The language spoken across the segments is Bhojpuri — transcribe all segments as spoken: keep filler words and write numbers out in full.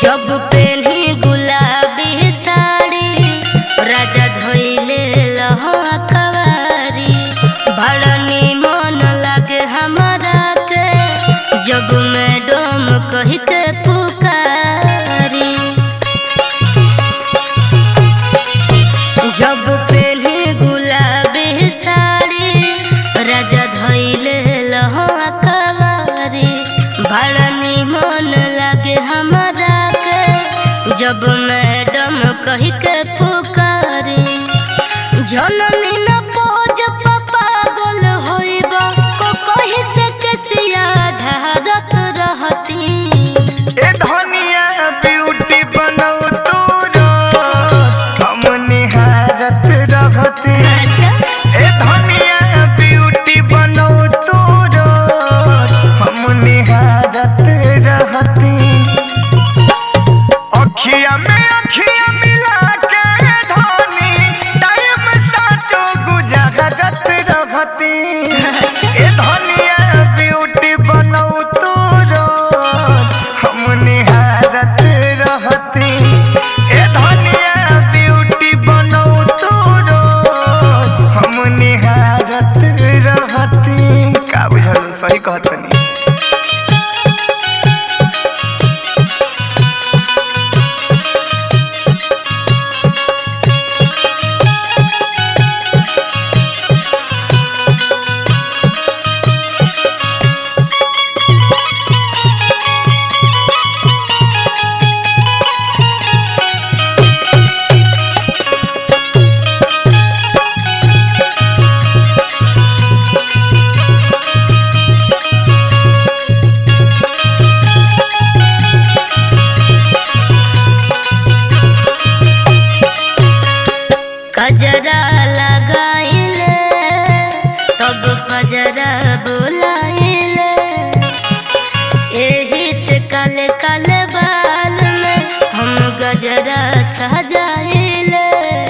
जब पेन्ही गुलाबी साड़ी राजा धोइले लहवा कवारी बड़ा निमन लागे हमरा के जब मैडम कहि के पुकारी। जब पेन्ही गुलाबी साड़ी राजा धोइले लहवा कवारी बड़ा निमन लागे हमरा के जब मैडम कहि के पुकारी। जननी न पोज पागल होइबा को कहि से केसिया झरत रहती। ए धनिया ब्यूटी बनौ तोरो हम निहारत रहती। अच्छा ए धनिया ब्यूटी बनौ तोरो हम निहारत रहती। अखिया में अखिया मिला के धनी टाइम साचो गुजरत रहती। ए धनिया ब्यूटी बनौ तोरो हम निहारत रहती। ए धनिया ब्यूटी बनौ तोरो हम निहारत रहती। का बुझल सही कहतनी। कजरा लगाइले तब कजरा बुलाइले एही से काले काले बाल में हम गजरा सजाइले।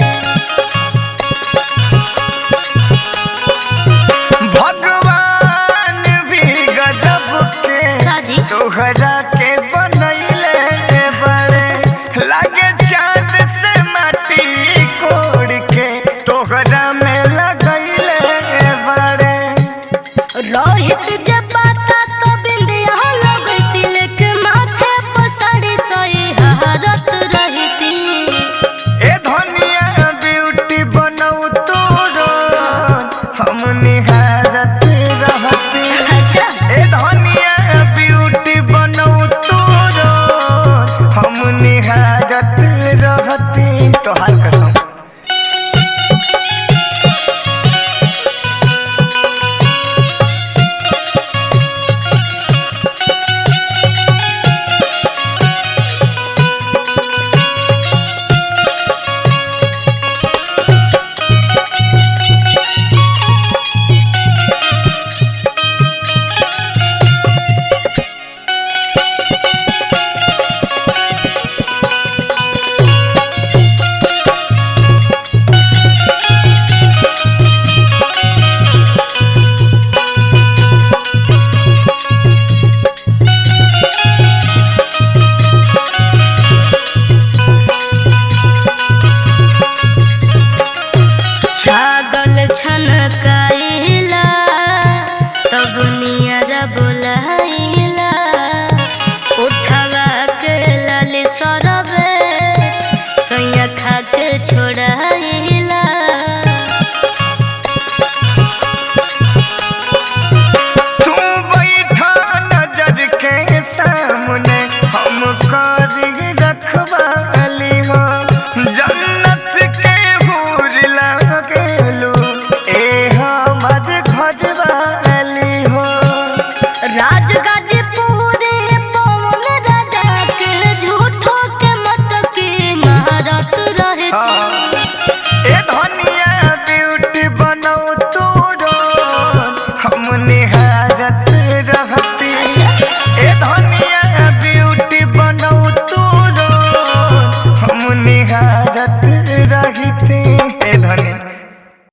भगवान भी गजब के काजी तोहरा के बनैले बड़े लागे चांद से माटी कोड़ के तोहरा में लगैले बड़े। रोहित जब बाता तो बिंदिया लगैती लेके माथे पर साड़ी सही हरत रहती। ए धनिया ब्यूटी बनौ तोरो हम निहारत रहती। अच्छा ए धनिया ब्यूटी बनौ तोरो हम निहारत रहती। तोहार कसम। छागल छनकाइला तब नियर बुलाइला उठवा के लाली सरबे सैया खा के छोड़ाइला। तू बैठा नजर के सामने हम कर